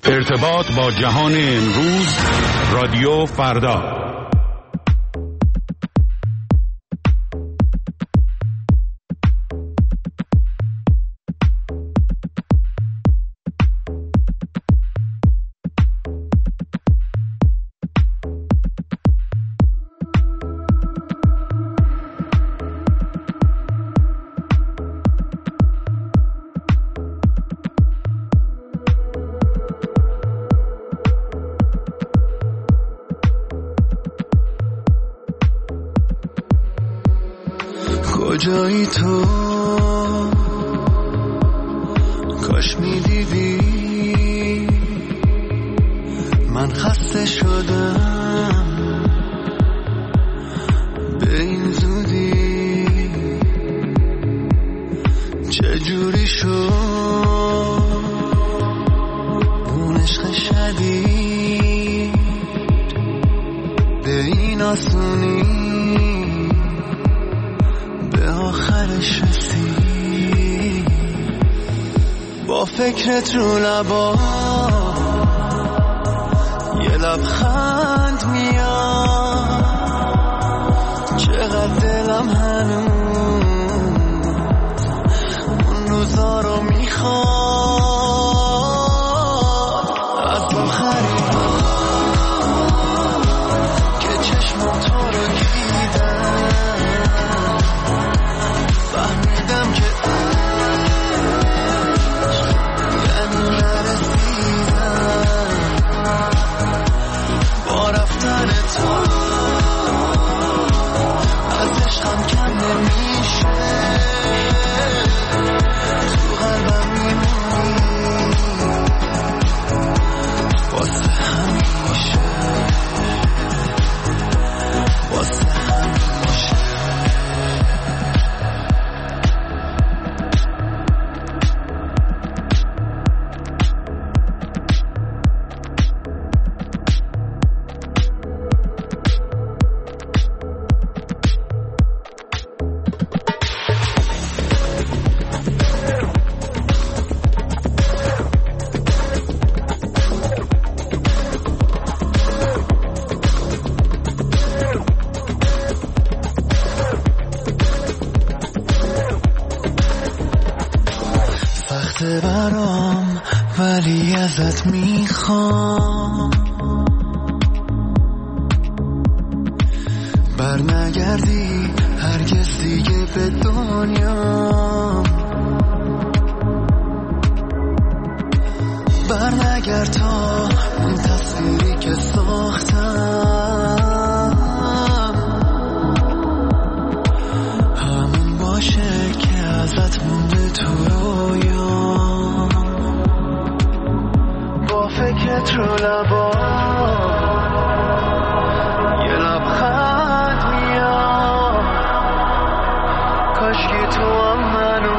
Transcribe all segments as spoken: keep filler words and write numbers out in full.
ارتباط با جهان امروز، رادیو فردا. کجایی تو؟ کاش میدیدی من خسته شدم به این زودی. چجوری شد اون عشق شدید به این آسونی آخرش رسی؟ با فکرت رو لبا یه لبخند میاد، چقدر دلم هنوز اون روزا رو میخواد. از آخرین بار که چشمم تو رو دیدم فهمیدم که یعنی نرسیدم. با رفتن تو از عشقم کم نمیشه، تو قلبم میمونی واسه همیشه، واسه همیشه. برام ولی ازت میخوام بر نگردی هرگز دیگه به دنیا، بر نگرد تا اون تصویری که ساختم همون باشه که ازت مونده تو رویا. با فکرت رو لبا یه لبخند میاد، کاشکی تو هم منو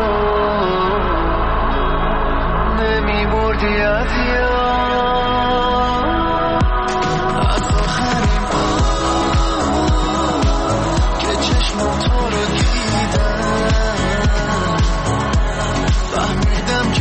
نمیبردی از یاد. از آخرین بار که چشمم تو رو دیدم فهمیدم که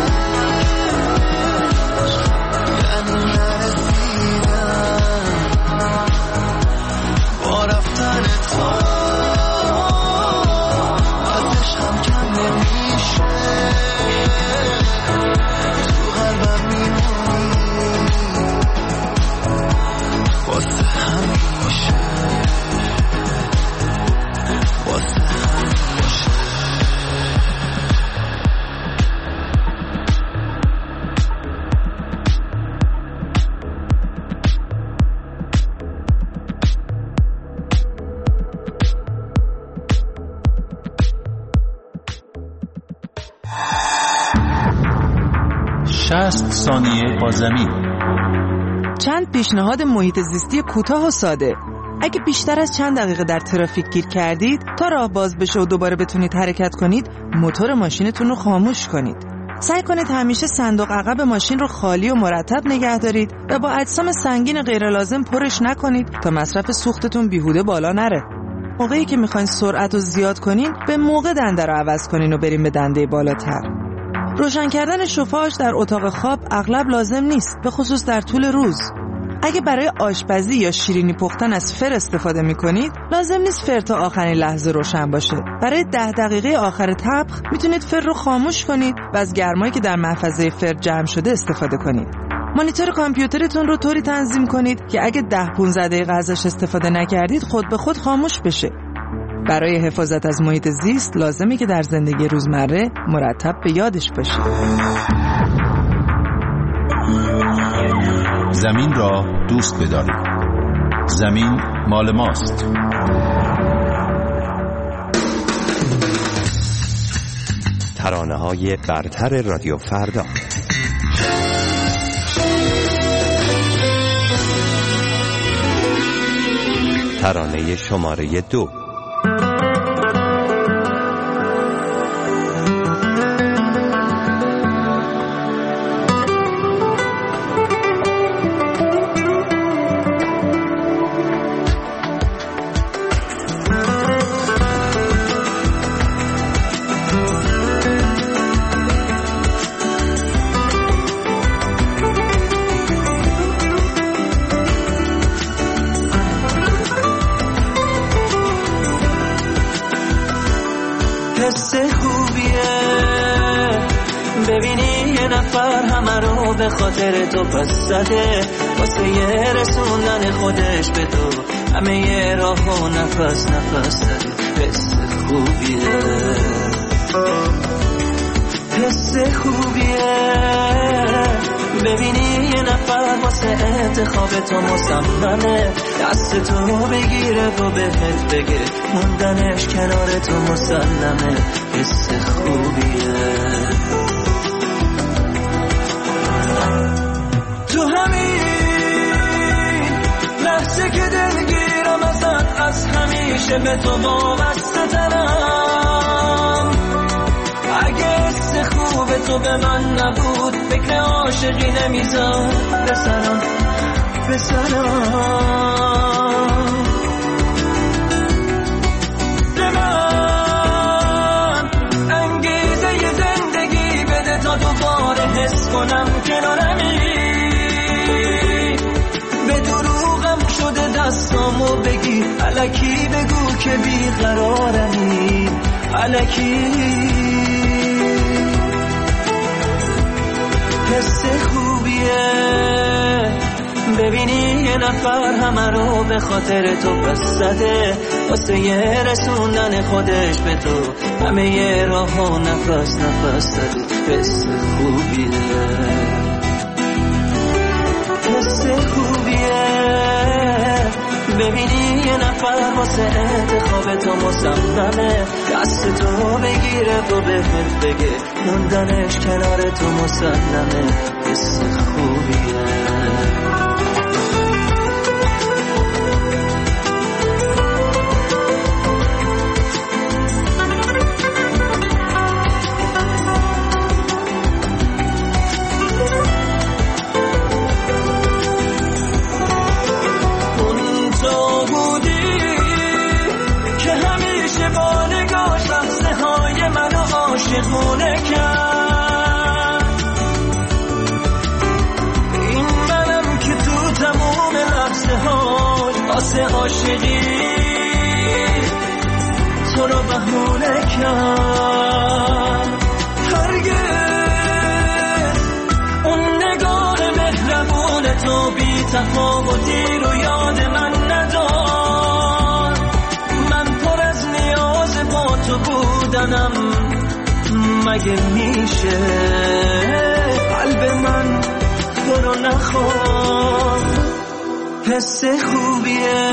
شصت ثانیه با زمین. چند پیشنهاد محیط زیستی کوتاه و ساده. اگه بیشتر از چند دقیقه در ترافیک گیر کردید، تا راه باز بشه و دوباره بتونید حرکت کنید، موتور ماشینتون رو خاموش کنید. سعی کنید همیشه صندوق عقب ماشین رو خالی و مرتب نگه دارید و با اجسام سنگین غیر لازم پرش نکنید تا مصرف سوختتون بیهوده بالا نره. موقعی که میخواین سرعت رو زیاد کنین، به موقع دنده رو عوض کنین و بریم به دنده بالاتر. روشن کردن شوفاژ در اتاق خواب اغلب لازم نیست، به خصوص در طول روز. اگه برای آشپزی یا شیرینی پختن از فر استفاده می‌کنید، لازم نیست فر تا آخرین لحظه روشن باشه. برای ده دقیقه آخر طبخ میتونید فر رو خاموش کنید و از گرمایی که در محفظه فر جمع شده استفاده کنید. مانیتور کامپیوترتون رو طوری تنظیم کنید که اگه ده پانزده دقیقه ازش استفاده نکردید خود به خود خاموش بشه. برای حفاظت از محیط زیست لازمه که در زندگی روزمره مرتب به یادش باشید. زمین را دوست بدارید. زمین مال ماست. ترانه‌های برتر رادیو فردا. ترانه شماره دو. حس خوبیه ببینی یه نفر همه رو به خاطر تو پس زده، واسه یه رسوندن خودش به تو همه یه راه و نفس نفس زده. حس خوبیه حس خوبیه ببینی یه نفر واسه انتخاب تو مصممه، دست تو بگیره و بهت بگه موندنش کنار تو مسلمه. حس خوبیه تو همین لحظه که دلگیرم ازت، از همیشه به تو وابسته ترم. اگه حس خوب تو به من نبود فکر عاشقی نمیزد بسرم بسرم به من انگیزه ی زندگی بده تا دوباره حس کنم کنارمی. به دروغم شده دستامو بگی، الکی بگو که بیقرارمی، الکی. حس خوبیه ببینی یه نفر همه رو به خاطر تو پس زده، واسه یه رسوندن خودش به تو همه یه راه و نفس نفس زده. حس خوبیه حس خوبیه ببینی یه نفر واسه انتخاب تو مصممه، دست تو بگیره و بهت بگه موندنش کنار تو مسلمه. حس خوبیه عاشقونه کرد. این منم که تو تموم لحظه هاش واسه عاشقی تو رو بهونه کرد. هرگز اون نگاه مهربون تو بی تفاوتی رو یاد من ندار. من پر از نیاز با تو بودنم، مگه میشه قلب من تو رو نخواد. حس خوبیه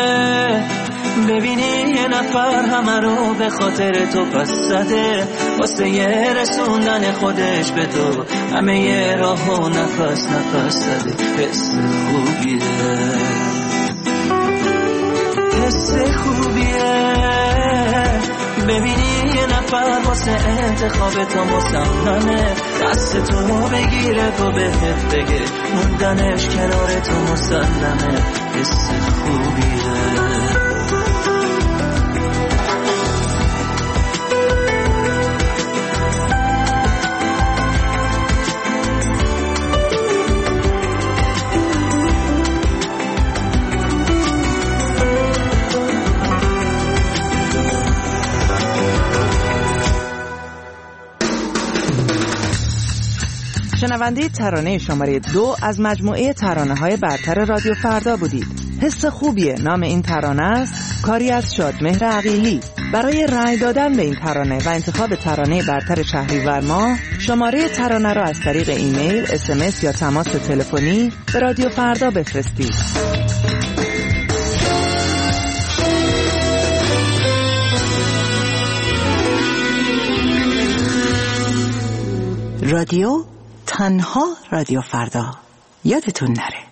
ببینی یه نفر همه رو به خاطر تو پس زده، واسه یه رسوندن خودش به تو همه یه راه و نفس نفس زده. حس خوبیه حس خوبیه ببینی یه نفر واسه انتخاب تو مصممه، دست تو بگیره و بهت بگه موندنش کنار تو مسلمه. حس خوبیه شنونده ترانه شماره دو از مجموعه ترانه‌های برتر رادیو فردا بودید. حس خوبیه نام این ترانه است، کاری از شادمهر عقیلی. برای رأی دادن به این ترانه و انتخاب ترانه برتر شهریور ماه، شماره ترانه را از طریق ایمیل، اس ام اس یا تماس تلفنی به رادیو فردا بفرستید. رادیو تنها رادیو فردا، یادتون نره.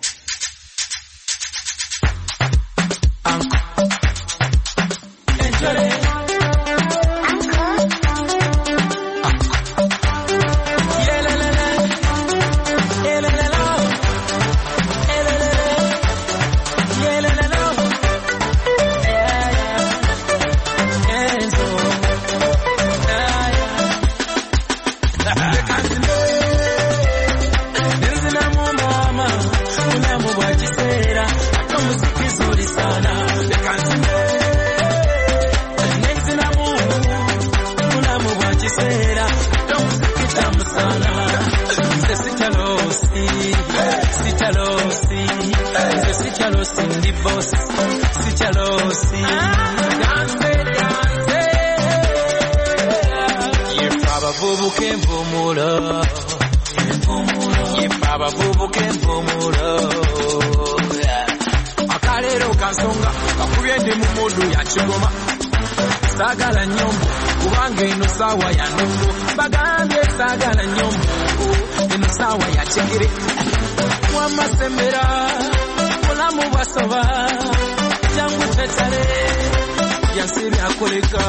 Sagala nyombo kubanga ino sawa ya nungu bagambe sagala nyombo ino sawa ya chingiri wama sembera mulamu basoba jangu tetale yansiri akoleka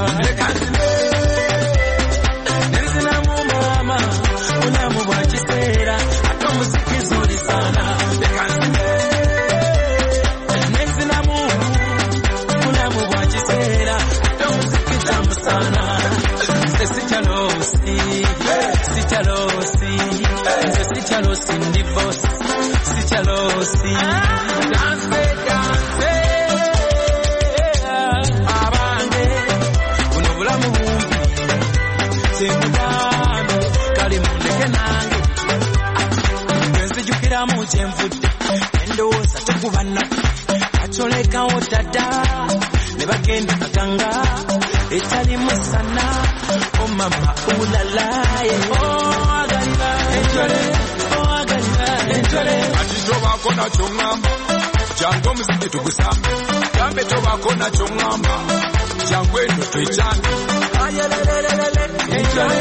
nenzina mu mama mulamu bwakisera atomuziki zuri sana nenzina mu mulamu bwakisera nebagenda katanga etali musana o mama ulalaye oh agalira enjole oh agalira enjole atitoba kona chongamba jango muziki tugusambe jambe toba kona chongamba jango eno twichange ayelelelele enjole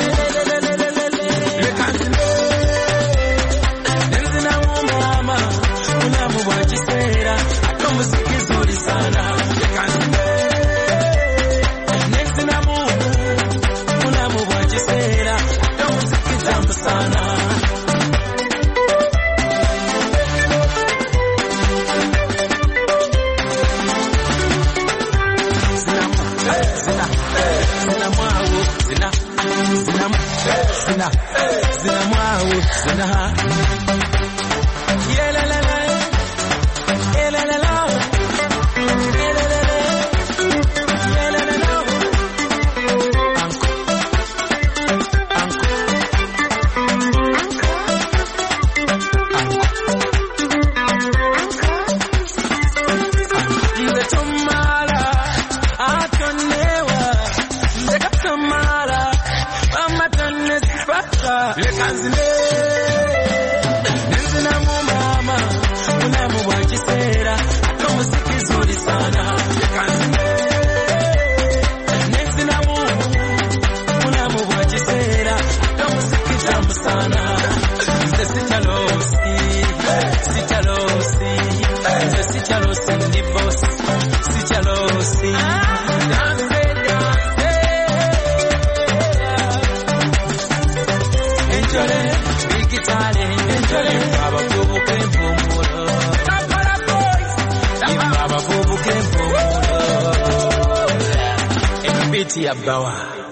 lekazine nenzina mama unamu bwakisera atomuziki zuri sana lekazine ya bawa